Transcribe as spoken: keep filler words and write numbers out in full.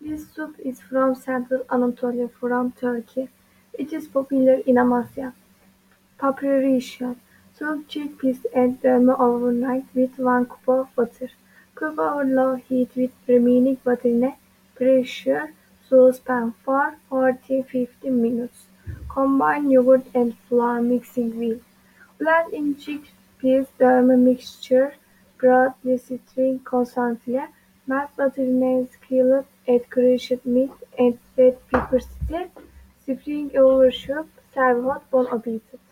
This soup is from Central Anatolia from Turkey. It is popular in Amasya. Preparation: soak chickpeas and dum overnight with one cup of water. Cook over low heat with remaining water in a pressure saucepan for forty to fifty minutes. Combine yogurt and flour mixing well. Blend in chickpeas dum mixture, broadly stirring constantly. Melt butter in a skillet, add crushed meat and red pepper stick. Spring over soup. Serve hot. Bon appetit.